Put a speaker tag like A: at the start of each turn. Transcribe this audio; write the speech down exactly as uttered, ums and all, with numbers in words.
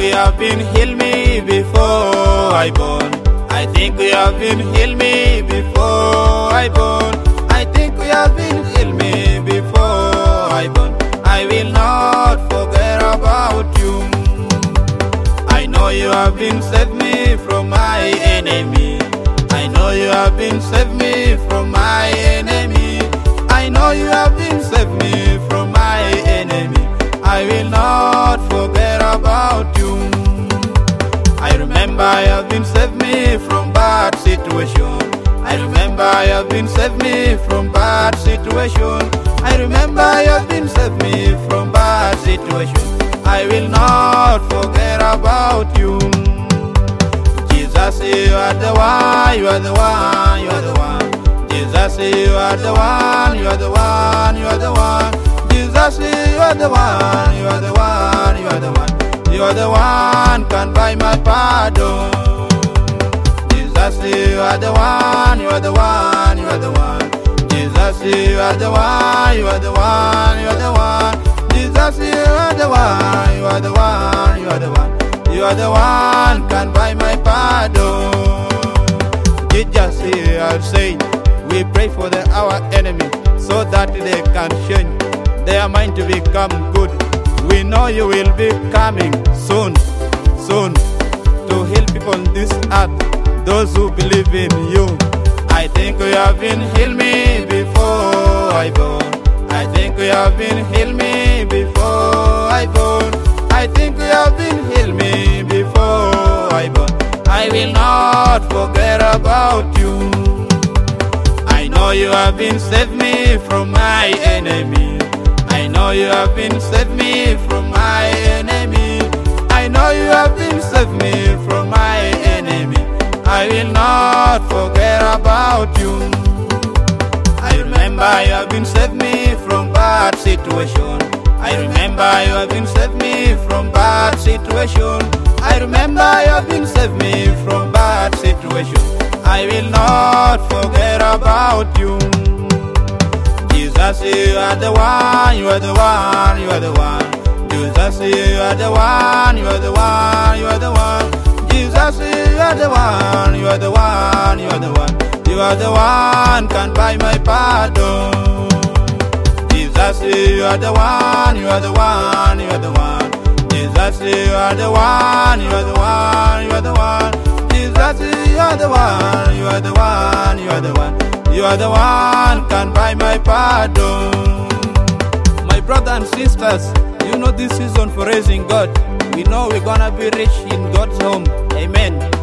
A: you have been healed me before I born. I think you have been healed me before I born. I think you have been healed me before I born. I will not forget about you. I know you have been saved me from my enemy. I know you have been saved me from my enemy. I know you have been saved me from my enemy. I will not forget about you. I remember you have been saved me from bad situation. I remember you have been saved me from bad situation. I remember you have been saved me from bad situation. I will not forget about you. Jesus, you are the one, you are the one, you are the one. Jesus, you are the one, you are the one, you are the one. Jesus, you are the one, you are the one, you are the one. You are the one can buy my pardon. Jesus, you are the one, you are the one, you are the one. Jesus, you are the one, you are the one, you are the one. Jesus, you are the one, you are the one, you are the one. You are the one can buy my pardon. Jesus, you are saying, we pray for the, our enemy so that they can change their mind to become good. We know you will be coming soon, soon to heal people on this earth, those who believe in you. I think you have been healed me before I born. I think you have been healed me before I born. I think you have been healed me before I born. I will not forget about you. I know you have been saved me from my enemy. I know you have been saved me from my enemy. I know you have been saved me from my enemy. I will not forget about you. I remember you have been saved me from bad situation. I remember you have been saved me from bad situation. I remember you have been saved me from bad situation. I will not forget about you. Jesus, you are the one, you are the one, you are the one. Jesus, you are the one, you are the one, you are the one. Jesus, you are the one, you are the one, you are the one. You are the one can buy my pardon. Jesus, you are the one, you are the one, you are the one. Jesus, you are the one, you are the one, you are the one. Jesus, you are the one, you are the one, you are the one. You are the one can buy my pardon. My brother and sisters, you know this season for raising God. We know we're gonna be rich in God's home. Amen.